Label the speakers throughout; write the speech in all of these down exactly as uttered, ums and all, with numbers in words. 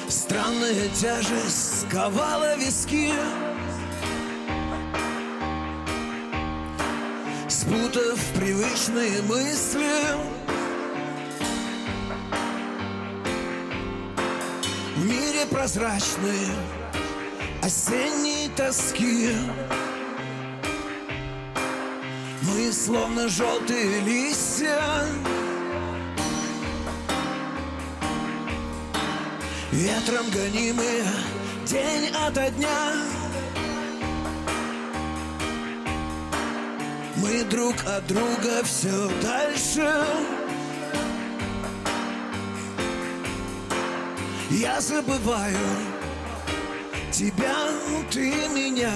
Speaker 1: Странная тяжесть сковала виски, спутав привычные мысли. В мире прозрачной осенней тоски мы словно желтые листья, ветром гонимые день ото дня. Мы друг от друга все дальше. Я забываю тебя, ты меня.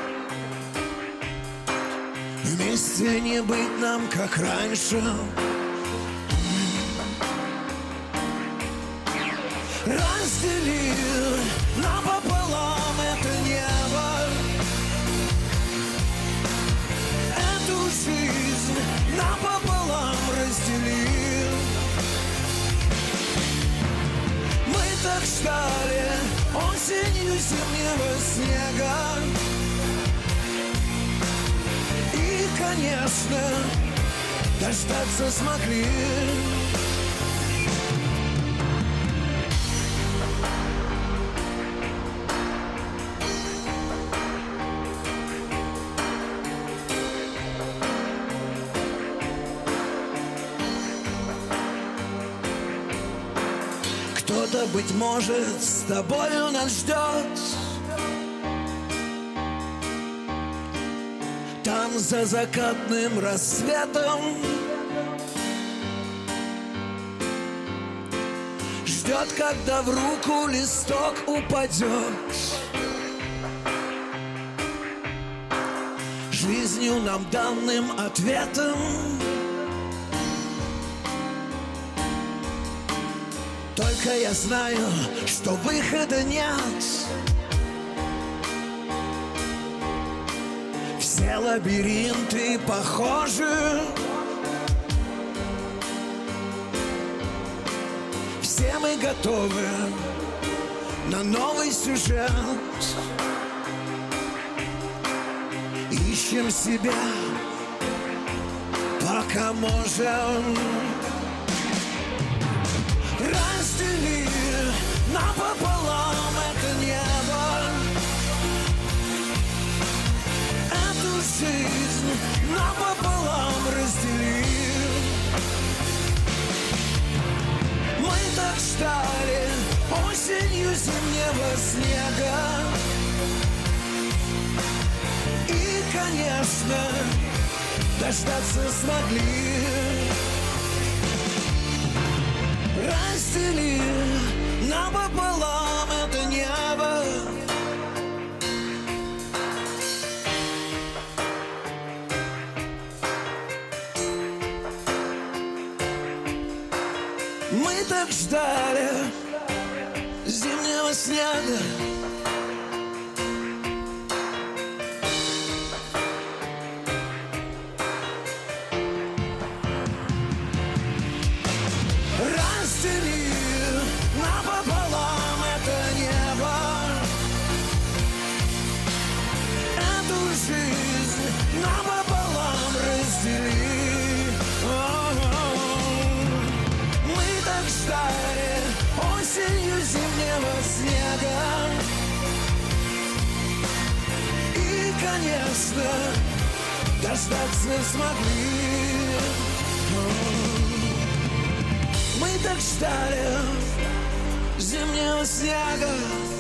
Speaker 1: Вместе не быть нам, как раньше. Раздели напополам это небо, эту жизнь напополам раздели. Мы так ждали осенью зимнего снега, и, конечно, дождаться смогли. Кто-то, быть может, с тобою нас ждет там, за закатным рассветом. Ждет, когда в руку листок упадет, жизнью нам данным ответом. Только я знаю, что выхода нет. Все лабиринты похожи, все мы готовы на новый сюжет. Ищем себя, пока можем. Раздели напополам это небо, эту жизнь напополам раздели. Мы так ждали осенью зимнего снега, и, конечно, дождаться смогли. Раздели напополам это небо, мы так ждали зимнего снега. Раздели напополам это небо, эту жизнь напополам раздели. О-о-о. Мы так ждали осенью зимнего снега, и, конечно, дождаться смогли. Мы так ждали зимнего снега.